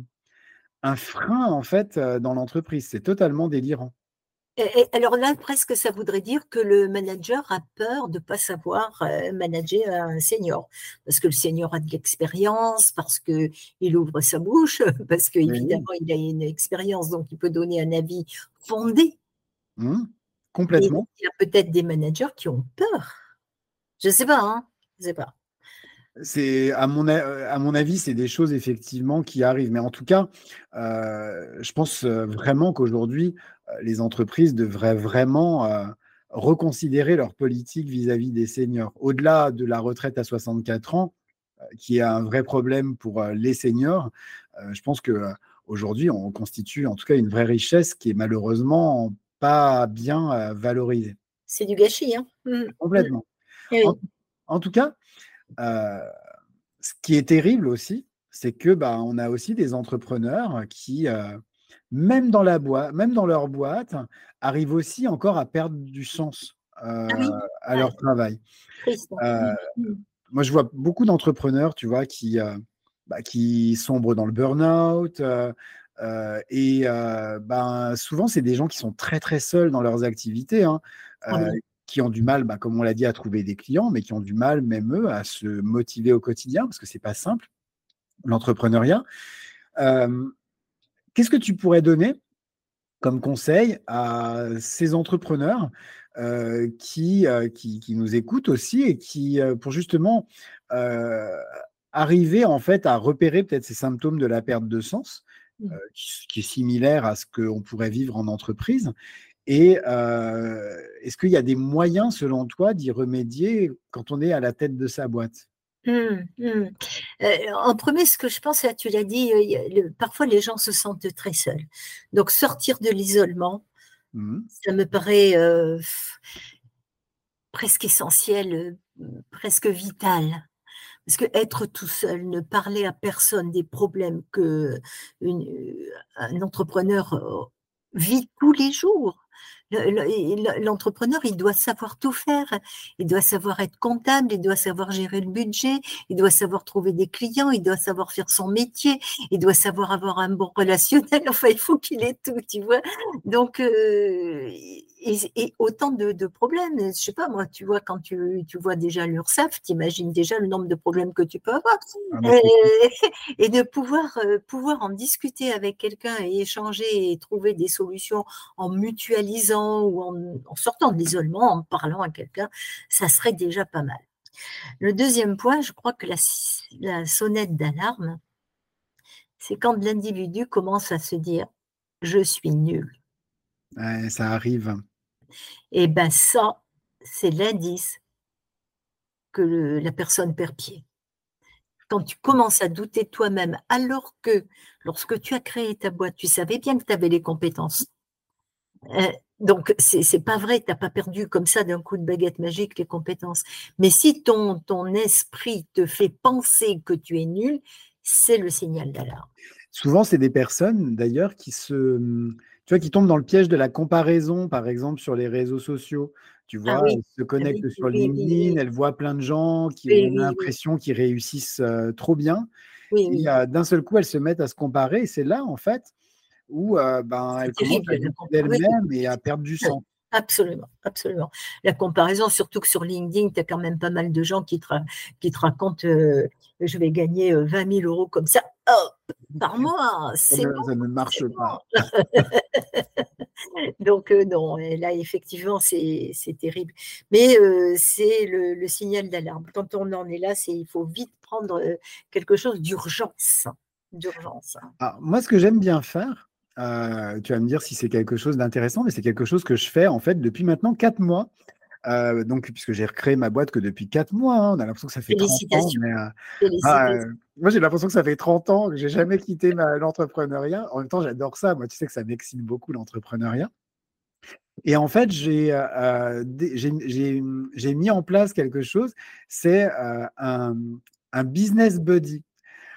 un frein, en fait, euh, dans l'entreprise. C'est totalement délirant. Et, et alors là, presque, ça voudrait dire que le manager a peur de ne pas savoir euh, manager un senior. Parce que le senior a de l'expérience, parce qu'il ouvre sa bouche, parce Mais oui. qu'évidemment, il a une expérience, donc il peut donner un avis fondé. Mmh, Et complètement. il y a peut-être des managers qui ont peur. Je ne sais pas, hein. Je sais pas. C'est à mon, a- à mon avis, c'est des choses effectivement qui arrivent. Mais en tout cas, euh, je pense euh, vraiment qu'aujourd'hui, euh, les entreprises devraient vraiment euh, reconsidérer leur politique vis-à-vis des seniors. Au-delà de la retraite à soixante-quatre ans, euh, qui est un vrai problème pour euh, les seniors, euh, je pense que euh, aujourd'hui, on constitue en tout cas une vraie richesse qui est malheureusement pas bien euh, valorisée. C'est du gâchis, hein. Mm, mm. Complètement. Eh En, oui. en tout cas, euh, ce qui est terrible aussi, c'est que bah, on a aussi des entrepreneurs qui, euh, même dans la boîte, même dans leur boîte, arrivent aussi encore à perdre du sens Ah euh, oui, à ouais, leur travail. triste, hein. Euh, Mm, mm. Moi, je vois beaucoup d'entrepreneurs, tu vois, qui, euh, bah, qui sombrent dans le burn-out. Euh, euh, et euh, ben, souvent, c'est des gens qui sont très, très seuls dans leurs activités, hein, Ah euh, oui. qui ont du mal, bah, comme on l'a dit, à trouver des clients, mais qui ont du mal, même eux, à se motiver au quotidien, parce que c'est pas simple, l'entrepreneuriat. Euh, Qu'est-ce que tu pourrais donner comme conseil à ces entrepreneurs euh, qui, euh, qui, qui nous écoutent aussi et qui, euh, pour justement euh, arriver en fait à repérer peut-être ces symptômes de la perte de sens, euh, Mm. qui, qui est similaire à ce qu'on pourrait vivre en entreprise. Et euh, est-ce qu'il y a des moyens, selon toi, d'y remédier quand on est à la tête de sa boîte? Hum, hum. Euh, en premier, ce que je pense, là, tu l'as dit, euh, il y a le- parfois les gens se sentent très seuls. Donc sortir de l'isolement, Mhm. ça me paraît euh, f- presque essentiel, euh, presque vital. Parce que être tout seul, ne parler à personne des problèmes que une- euh, un entrepreneur euh, vit tous les jours. Le- le- et L'entrepreneur, il doit savoir tout faire. Il doit savoir être comptable, il doit savoir gérer le budget, il doit savoir trouver des clients, il doit savoir faire son métier, il doit savoir avoir un bon relationnel. Enfin, il faut qu'il ait tout, tu vois. Donc, euh, et, et autant de, de problèmes. Je sais pas, moi, tu vois, quand tu, tu vois déjà l'URSSAF, tu imagines déjà le nombre de problèmes que tu peux avoir. Ah, mais Et, c'est et de pouvoir, euh, pouvoir en discuter avec quelqu'un et échanger et trouver des solutions en mutualisant ou en, en sortant de l'isolement, en parlant à quelqu'un, ça serait déjà pas mal. Le deuxième point, je crois que la, la sonnette d'alarme, c'est quand l'individu commence à se dire je suis nul. ouais, ça arrive. Et ben ça, c'est l'indice que le- la personne perd pied. Quand tu commences à douter de toi-même, alors que lorsque tu as créé ta boîte, tu savais bien que tu avais les compétences. Euh, donc, c'est c'est pas vrai, tu n'as pas perdu comme ça d'un coup de baguette magique les compétences. Mais si ton, ton esprit te fait penser que tu es nul, c'est le signal d'alarme. Souvent, c'est des personnes d'ailleurs qui se, tu vois, qui tombent dans le piège de la comparaison, par exemple sur les réseaux sociaux. Tu Ah vois, oui, elles se ah oui, connectent sur oui, oui, LinkedIn, oui, elles voient plein de gens qui oui, ont oui, oui, l'impression qu'ils réussissent euh, trop bien, oui, et oui. euh, d'un seul coup, elles se mettent à se comparer. Et c'est là, en fait, où euh, ben, C'est elles commencent terrible à la douter comparaison. d'elles-mêmes et à perdre du Oui, sens. absolument, absolument. La comparaison, surtout que sur LinkedIn, tu as quand même pas mal de gens qui te, ra- qui te racontent euh, je vais gagner euh, vingt mille euros comme ça, hop, par mois, Ça c'est ne, bon, ça ne c'est marche bon. pas. Donc, euh, non, et là, effectivement, c'est c'est terrible. Mais euh, c'est le, le signal d'alarme. Quand on en est là, c'est il faut vite prendre euh, quelque chose d'urgence. D'urgence. Alors, moi, ce que j'aime bien faire, euh, tu vas me dire si c'est quelque chose d'intéressant, mais c'est quelque chose que je fais en fait depuis maintenant quatre mois. Euh, donc, puisque j'ai recréé ma boîte que depuis quatre mois, hein, on a l'impression que ça fait trente ans, Félicitations. mais euh, ah, Félicitations. euh, moi j'ai l'impression que ça fait trente ans que j'ai jamais quitté ma- l'entrepreneuriat. En même temps, j'adore ça. Moi, tu sais que ça m'excite beaucoup l'entrepreneuriat. Et en fait, j'ai euh, des- j'ai j'ai- j'ai mis en place quelque chose, c'est euh, un, un business buddy.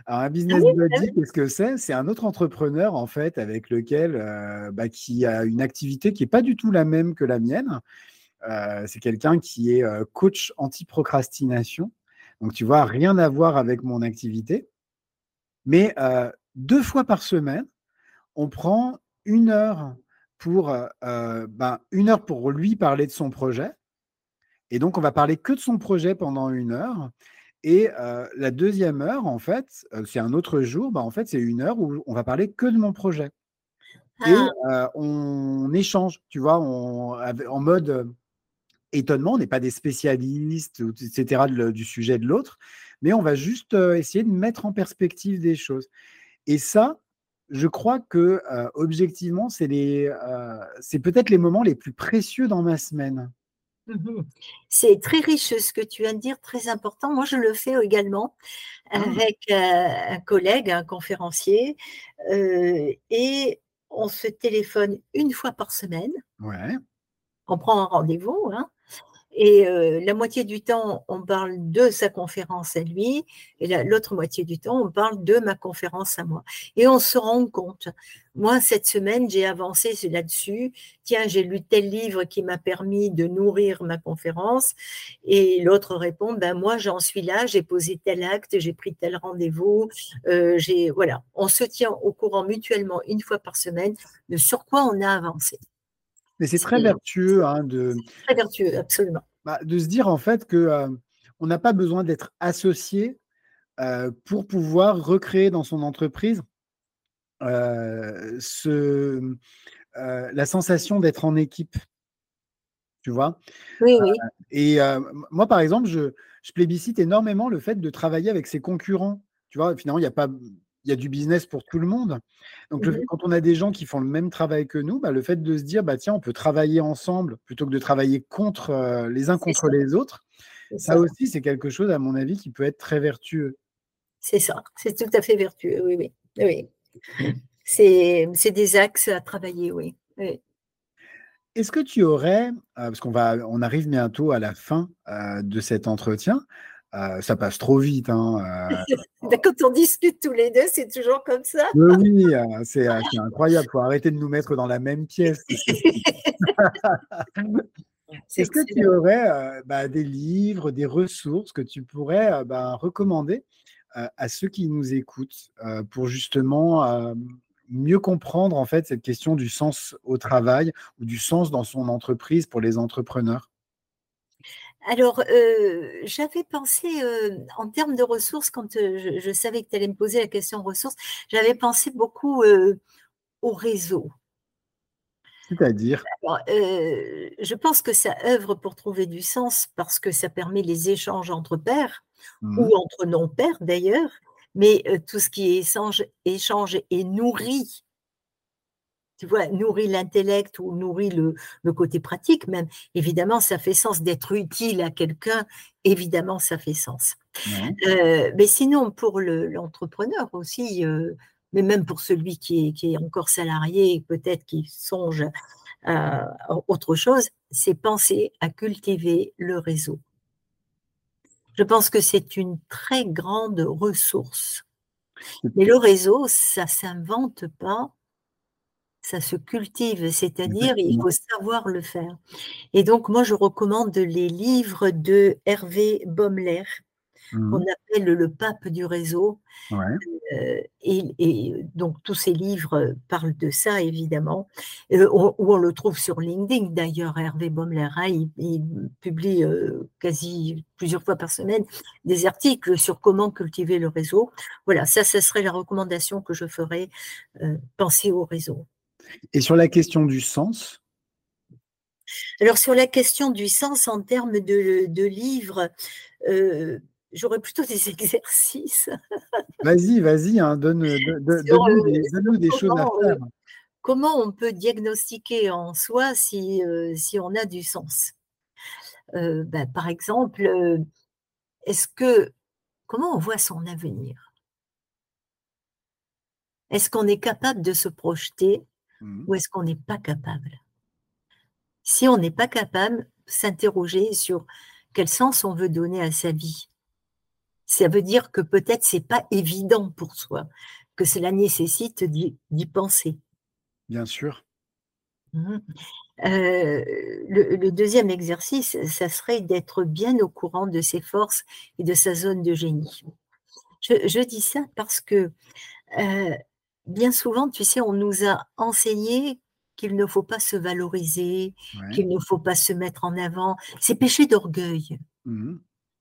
Alors, un Ah business oui, ah buddy, oui. qu'est-ce que c'est? C'est un autre entrepreneur, en fait, avec lequel, euh, bah, qui a une activité qui n'est pas du tout la même que la mienne. Euh, c'est quelqu'un qui est euh, coach anti-procrastination. Donc, tu vois, rien à voir avec mon activité. Mais euh, deux fois par semaine, on prend une heure pour, euh, euh, ben, une heure pour lui parler de son projet. Et donc, on va parler que de son projet pendant une heure. Et euh, la deuxième heure, en fait, euh, c'est un autre jour, ben, en fait, c'est une heure où on va parler que de mon projet. Et Ah, euh, on échange, tu vois, on, en mode euh, étonnement, on n'est pas des spécialistes, et cetera, de, du sujet de l'autre, mais on va juste euh, essayer de mettre en perspective des choses. Et ça, je crois que euh, objectivement, c'est les, euh, c'est peut-être les moments les plus précieux dans ma semaine. mhm. C'est très riche ce que tu viens de dire, très important. Moi, je le fais également Ah, avec euh, un collègue, un conférencier, euh, et on se téléphone une fois par semaine. ouais. On prend un rendez-vous, hein. Et euh, la moitié du temps, on parle de sa conférence à lui, et la- l'autre moitié du temps, on parle de ma conférence à moi. Et on se rend compte. Moi, cette semaine, j'ai avancé là-dessus. Tiens, j'ai lu tel livre qui m'a permis de nourrir ma conférence. Et l'autre répond, ben moi, j'en suis là, j'ai posé tel acte, j'ai pris tel rendez-vous. Euh, j'ai, voilà, on se tient au courant mutuellement une fois par semaine de sur quoi on a avancé. Mais c'est très C'est vertueux hein, de, très vertueux, absolument. bah, de se dire en fait que euh, on n'a pas besoin d'être associé euh, pour pouvoir recréer dans son entreprise euh, ce, euh, la sensation d'être en équipe, tu vois. Oui, oui. Et euh, moi, par exemple, je, je plébiscite énormément le fait de travailler avec ses concurrents. Tu vois, finalement, il y a pas, il y a du business pour tout le monde. Donc, le- Mhm. quand on a des gens qui font le même travail que nous, bah, le fait de se dire, bah, tiens, on peut travailler ensemble plutôt que de travailler contre, euh, les uns C'est contre ça, les autres, c'est ça ça, aussi, c'est quelque chose, à mon avis, qui peut être très vertueux. c'est ça. C'est tout à fait vertueux, oui, oui. Oui. C'est, c'est des axes à travailler, oui. Oui. Est-ce que tu aurais, euh, parce qu'on va, on arrive bientôt à la fin euh, de cet entretien, euh, ça passe trop vite, hein, euh, Quand on discute tous les deux, c'est toujours comme ça. oui, oui, euh, c'est euh, c'est incroyable. Il faut arrêter de nous mettre dans la même pièce. C'est pas possible. C'est Est-ce que tu excellent. aurais euh, bah, des livres, des ressources que tu pourrais euh, bah, recommander euh, à ceux qui nous écoutent euh, pour justement euh, mieux comprendre en fait cette question du sens au travail ou du sens dans son entreprise pour les entrepreneurs? Alors, euh, j'avais pensé, euh, en termes de ressources, quand euh, je, je savais que tu allais me poser la question ressources, j'avais pensé beaucoup euh, au réseau. C'est-à-dire, Alors, euh, je pense que ça œuvre pour trouver du sens parce que ça permet les échanges entre pairs ou mhm, entre non-pairs d'ailleurs, mais euh, tout ce qui est échange, échange et nourrit, tu vois, nourrit l'intellect ou nourrit le, le côté pratique même, évidemment, ça fait sens d'être utile à quelqu'un, évidemment, ça fait sens. ouais. Euh, mais sinon, pour le- l'entrepreneur aussi, euh, mais même pour celui qui est, qui est encore salarié, peut-être qui songe à autre chose, c'est penser à cultiver le réseau. Je pense que c'est une très grande ressource. Mais le réseau, ça s'invente pas, ça se cultive, c'est-à-dire il Exactement. faut savoir le faire. Et donc, moi, je recommande les livres de Hervé Baumler, qu'on Mhm, appelle le pape du réseau. ouais. Euh, et, et donc, tous ces livres parlent de ça, évidemment, euh, où, où on le trouve sur LinkedIn, d'ailleurs, Hervé Baumler, hein, il, il publie euh, quasi plusieurs fois par semaine des articles sur comment cultiver le réseau. Voilà, ça, ça serait la recommandation que je ferais, euh, penser au réseau. Et sur la question du sens, Alors, sur la question du sens en termes de, de livres, euh, j'aurais plutôt des exercices vas-y, vas-y, hein, donne, donne- donne- sur, donne-nous euh, des, sur donne-nous des choses à comment, faire. euh, comment on peut diagnostiquer en soi si, euh, si on a du sens. Euh, ben, par exemple, euh, est-ce que comment on voit son avenir? Est-ce qu'on est capable de se projeter Mhm. ou est-ce qu'on n'est pas capable? Si on n'est pas capable, s'interroger sur quel sens on veut donner à sa vie. ça veut dire que peut-être c'est pas évident pour soi, que cela nécessite d'y d'y penser. Bien sûr. Mmh. Heu, le le deuxième exercice, ça serait d'être bien au courant de ses forces et de sa zone de génie. Je je dis ça parce que, heu, bien souvent, tu sais, on nous a enseigné qu'il ne faut pas se valoriser, Ouais. qu'il ne faut pas se mettre en avant. C'est péché d'orgueil Mmh.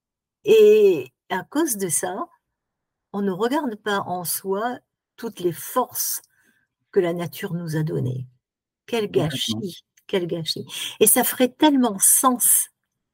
et à cause de ça, on ne regarde pas en soi toutes les forces que la nature nous a données. Quel Complètement. gâchis, quel gâchis et ça ferait tellement sens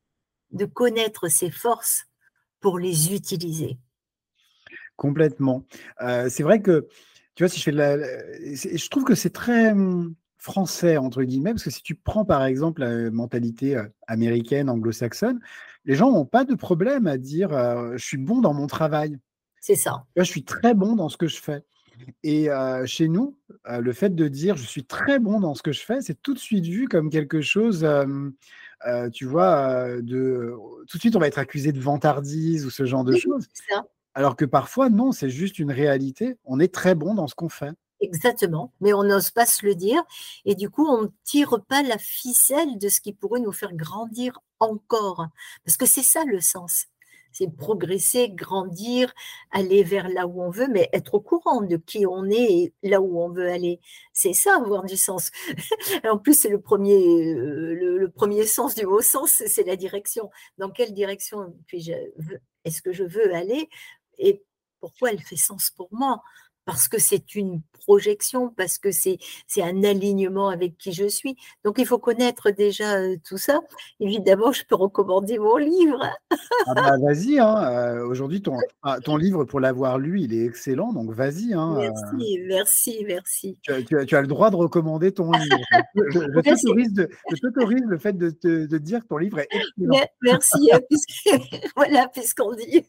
de connaître ses forces pour les utiliser. Complètement. Heu, c'est vrai que, tu vois, si je fais de la la c'est je trouve que c'est très, mmh, «français» entre guillemets, parce que si tu prends par exemple la mentalité, heu, américaine, anglo-saxonne, les gens ont pas de problème à dire, heu: «Je suis bon dans mon travail». C'est ça, Tu vois? «Je suis très bon dans ce que je fais». Et heu, chez nous, heu, le fait de dire: «Je suis très bon dans ce que je fais», c'est tout de suite vu comme quelque chose, hem, heu, tu vois, heu, de tout de suite on va être accusé de vantardise ou ce genre de oui, choses. c'est ça, Alors que parfois non, c'est juste une réalité. On est très bon dans ce qu'on fait. exactement, mais on n'ose pas se le dire et du coup, on ne tire pas la ficelle de ce qui pourrait nous faire grandir encore. Parce que c'est ça le sens, c'est progresser, grandir, aller vers là où on veut, mais être au courant de qui on est et là où on veut aller. C'est ça avoir du sens. En plus, c'est le premier, heu, le le premier sens du mot sens, c'est c'est la direction. Dans quelle direction puis-je veux est-ce que je veux aller et pourquoi elle fait sens pour moi? Parce que c'est une projection, parce que c'est c'est un alignement avec qui je suis. Donc il faut connaître déjà, heu, tout ça. Évidemment, je peux recommander mon livre. Ah bah, vas-y, hein, heu, aujourd'hui ton ah, ton livre pour l'avoir lu, il est excellent, donc vas-y, hein, heu, Merci, merci, merci. tu as tu as tu as le droit de recommander ton livre. Je je Ouais, c'est t'autorise de je t'autorise le fait de te de dire que ton livre est excellent. me merci, heu, puisque voilà, puisqu'on dit.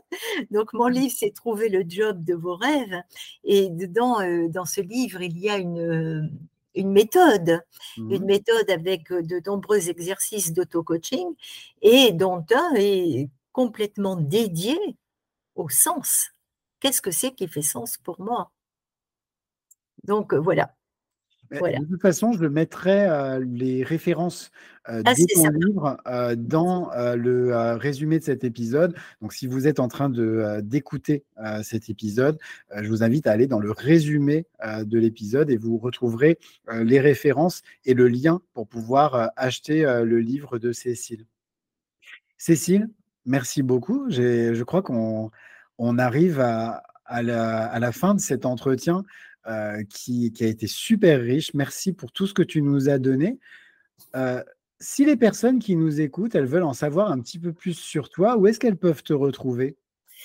Donc mon livre, c'est «Trouver le job de vos rêves» et dedans, heu, dans ce livre, il y a une, heu, une méthode, Mmh une mh. méthode avec, heu, de nombreux exercices d'auto-coaching et dont un est complètement dédié au sens. Qu'est-ce que c'est qui fait sens pour moi? Donc, heu, voilà, Beh, voilà. de toute façon, je mettrai, heu, les références, heu, Ah, de c'est ton sympa, livre, heu, merci. dans, heu, le, heu, résumé de cet épisode. Donc si vous êtes en train de, heu, d'écouter, heu, cet épisode, heu, je vous invite à aller dans le résumé, heu, de l'épisode et vous retrouverez, heu, les références et le lien pour pouvoir, heu, acheter, heu, le livre de Cécile. Cécile, merci beaucoup. J'ai je crois qu'on on arrive à à la à la fin de cet entretien, heu, qui qui a été super riche. Merci pour tout ce que tu nous as donné. Heu, Si les personnes qui nous écoutent, elles veulent en savoir un petit peu plus sur toi, où est-ce qu'elles peuvent te retrouver?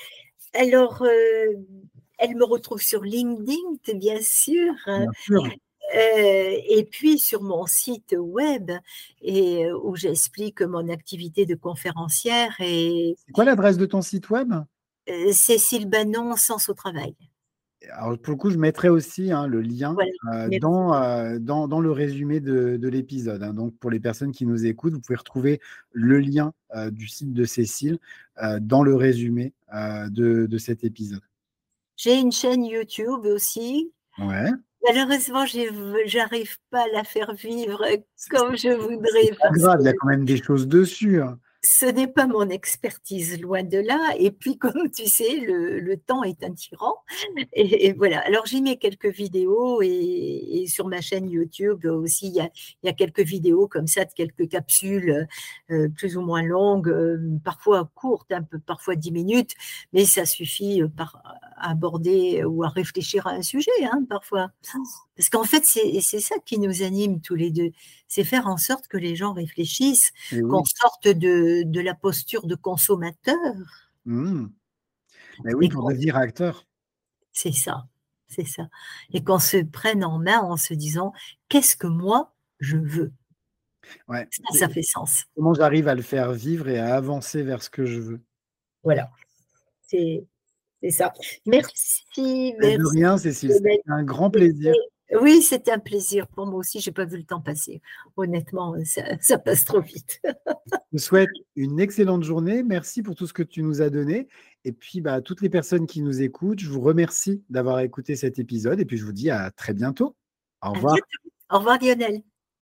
Alors, heu, elle me retrouve sur LinkedIn, bien sûr. Bien sûr. Heu et puis sur mon site web et heu, où j'explique mon activité de conférencière et C'est quoi l'adresse de ton site web? heu, Cécile Banon, Sens au travail. Alors pour le coup, je mettrai aussi, hein, le lien, Voilà, heu, merci. dans, heu, dans dans le résumé de de l'épisode, hein. Donc pour les personnes qui nous écoutent, vous pouvez retrouver le lien, heu, du site de Cécile, heu, dans le résumé, heu, de de cet épisode. J'ai une chaîne YouTube aussi. Ouais, Malheureusement, j'ai v j'arrive pas à la faire vivre c'est c'est comme je c'est voudrais pas parce grave, que il y a quand même des choses dessus, hein. ce n'est pas mon expertise, loin de là et puis comme tu sais, le le temps est un tyran et et voilà. Alors j'y mets quelques vidéos et et sur ma chaîne YouTube aussi, il y a il y a quelques vidéos comme ça, de quelques capsules, heu plus ou moins longues, heu, parfois courtes, un peu parfois dix minutes, mais ça suffit, heu, par à aborder ou à réfléchir à un sujet, hein, parfois. Parce qu'en fait, c'est c'est ça qui nous anime tous les deux, c'est faire en sorte que les gens réfléchissent, Et qu'on oui. sorte de de la posture de consommateur Mmh. Et oui, et pour qu'on devenir acteur. c'est ça, c'est ça et qu'on se prenne en main en se disant: «Qu'est-ce que moi je veux?» Ouais. Ça, ça fait sens. Comment j'arrive à le faire vivre et à avancer vers ce que je veux? Voilà, c'est c'est ça. Merci, Et de merci rien, Cécile, de c'était m'être un grand écoutée. plaisir. Oui, c'était un plaisir pour moi aussi. Je n'ai pas vu le temps passer. Honnêtement, ça, ça passe trop vite. Je te souhaite une excellente journée. Merci pour tout ce que tu nous as donné. Et puis, bah, toutes les personnes qui nous écoutent, je vous remercie d'avoir écouté cet épisode. Et puis, je vous dis à très bientôt. Au À revoir. bientôt. Au revoir Lionel.